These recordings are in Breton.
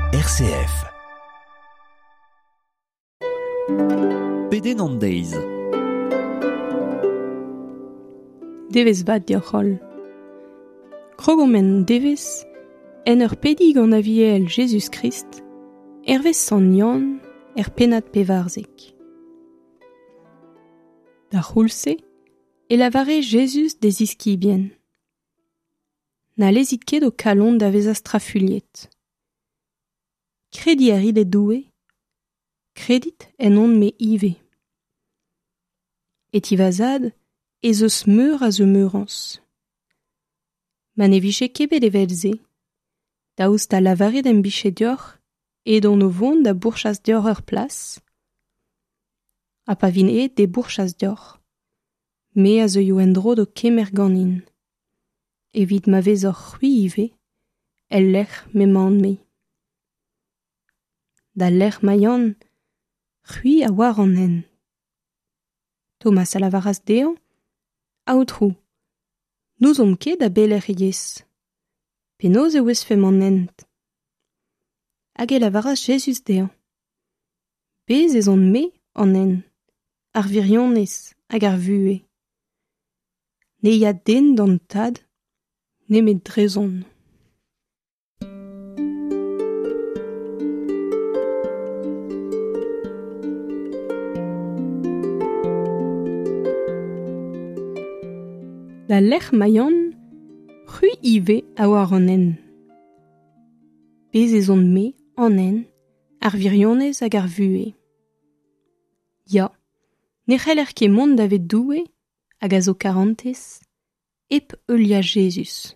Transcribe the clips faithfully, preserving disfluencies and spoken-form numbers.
R C F. Peden an deiz. Devez bat diolchol. Krogomen devez en ur pedi gant aviel Jesus Christ, hervez san Yann er pennad pevarzek. Da c'houlse, e lavare Jesus des iskibien. Na lezit ket o kalon da vez a strafuliet. Kredi a rid e doue, kredit en on me ive. Et i vazad, ez eus meur a ze meurans. Ma ne vije kebet evelze, da ouz da lavare d'en biche dior, et don o vont da bourchas dior ur plas, a pa vin e de bourchas dior, me a ze yo endro do kemer ganin. Evit ma vez ur c'hui ive, el lec'h me man me. Da lec'h maian, c'hui a war an en. Thomas a lavaras dean, a outrou. Nous om ket da beler yez. Penaos e wez fem an ent. Hag e lavaras Jesus dean. Bez ez on me an en, ar virionez hag ar vue. Ne ya den d'an tad, ne met drezon. Da lec'h maian, c'hui ive a war an en. Bez ez on me an en, ar virionez hag ar vue. Ya, ne c'heller ket mont da vet doue, hag a zo karantez, ep eulia Jesus.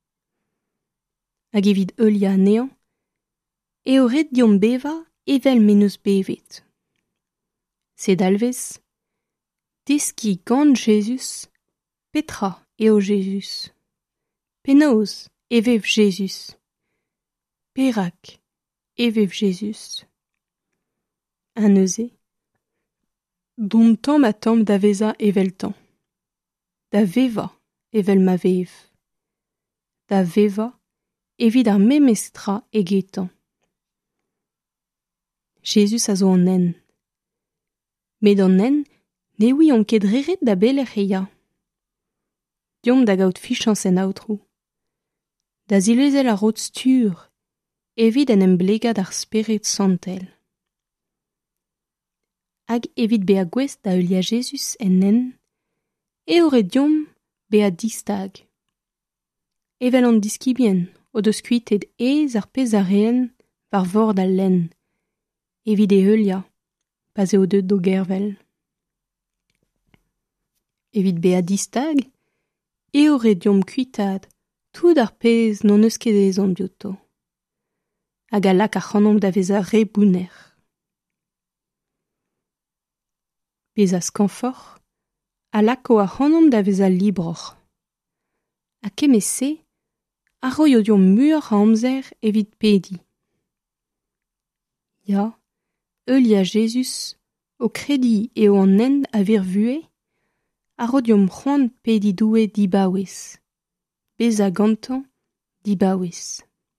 Hag evit eulia nean, e o ret diom beva evel meneus bevet. Se dalvez, deski gant Jesus, petra eo Jesus. Penaos evev Jesus. Perak evev Jesus. An neuze, dont tamm a tamm da veza evel tamm. Da veva evel ma vev. Da veva evit ar memestra egetan. Jesus a zo an en. Met an en, ne oui on ket reret da beler eia. Diom da gaout fichans en aotrou. Da zilezel a rot stur, evit en emblegad ar spirit santel. Hag evit be a gwez da eulia Jesus en en, e ore diom be a distag. Evel an diskibien, o deus kuitet ez ar pez a reen var vord al len, evit e eulia, pas eo deud do gervel. Evit be a distag, e ore diom kuitad, tout ar pez non eus ket ezan bioto. Hag a lak ar c'hanomp da vez a re bouner. Bez a skanfor, a lako ar c'hanomp da vez a libroc'h. Ha kemese, a roio diom mur a amzer evit pedi. Ya, eulia Jesus, o kredi eo an en a vir vue, a rodiom c'hoant pedi doue dibaouez. Bez a gantan dibaouez.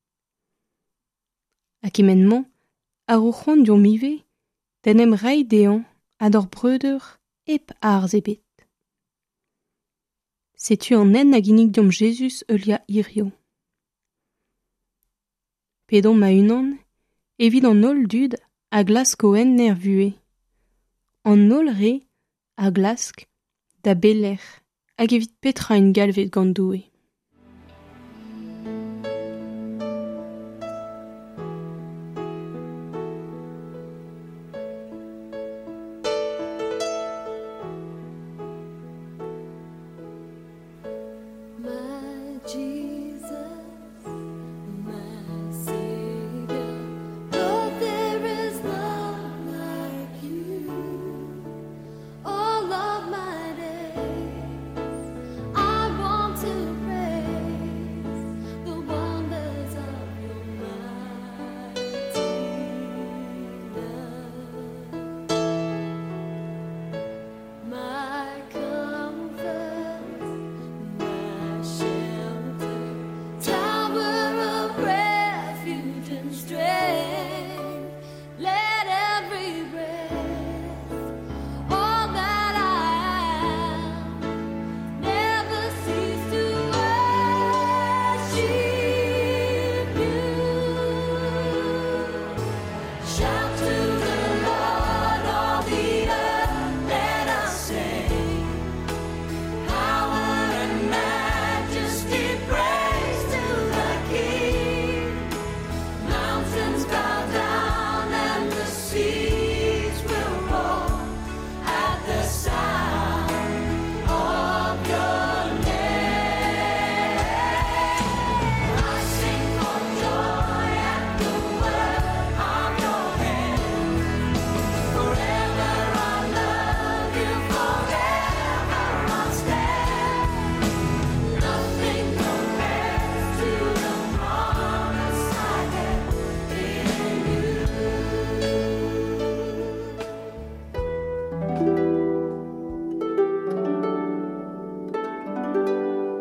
Ha kemenman, a ro c'hoant diom ive, den em rei dean ad ur breudeur ep arz ebet. Setu an en a ginnig diom Jesus eulia irio. Pedon ma unan, evit an ol dud a glask o en ner vue. An ol re a glask da beler hag evit petra en galvet gant doue. To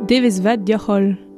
Devez vat diolch.